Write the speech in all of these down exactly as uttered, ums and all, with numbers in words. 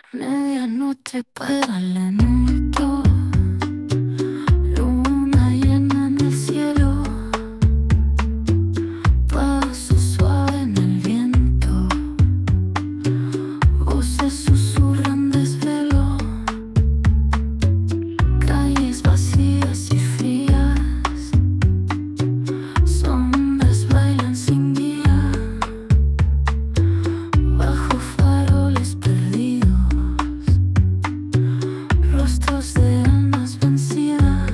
Medianoche para el anuncio, luna llena en el cielo, paso suave en el viento, voces susurran desvelo, calles vacías y frías, sombras bailan sin guía, bajo faroles perdidos. Rostros de almas vencidas,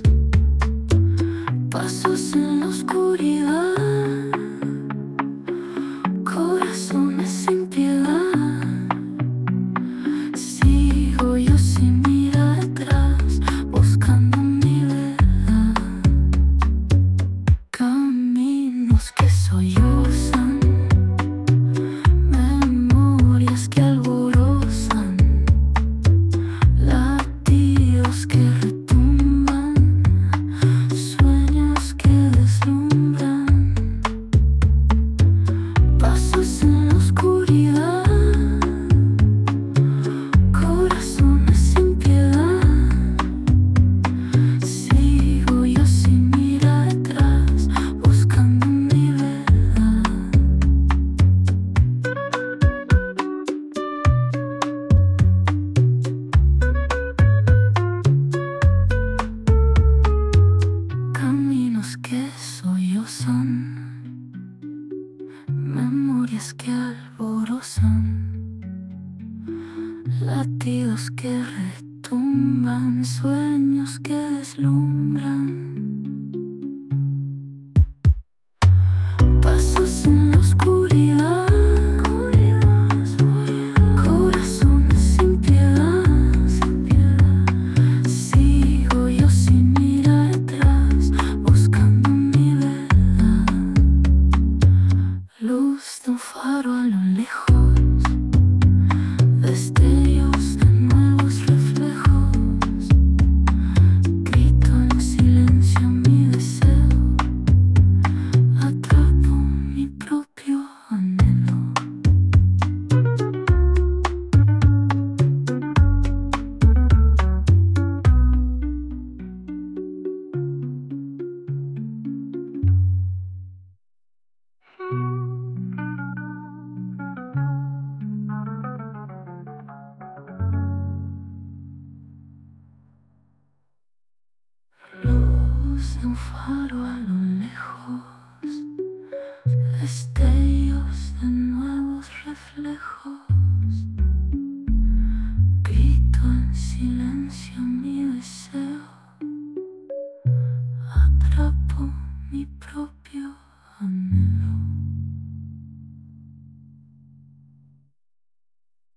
pasos en la oscuridad, corazones sin piedad. Sigo yo sin mirar atrás, buscando mi verdad. Caminos que sollozan, memorias que alborozan, latidos que retumban, sueños que deslumbran, pasos en la oscuridad, corazones sin piedad. Sigo yo sin mirar atrás, buscando mi verdad. Caminos que sollozan, memorias que alborozan, latidos que retumban, sueños que deslumbran, pasos en la oscuridad, corazones sin piedad. Sigo yo sin mirar atrás, buscando mi verdad. Luz de un faro a lo lejos, destellos de nuevos reflejos. Grito en silencio mi deseo, atrapo mi propio anhelo. Luz de un faro a lo lejos, destello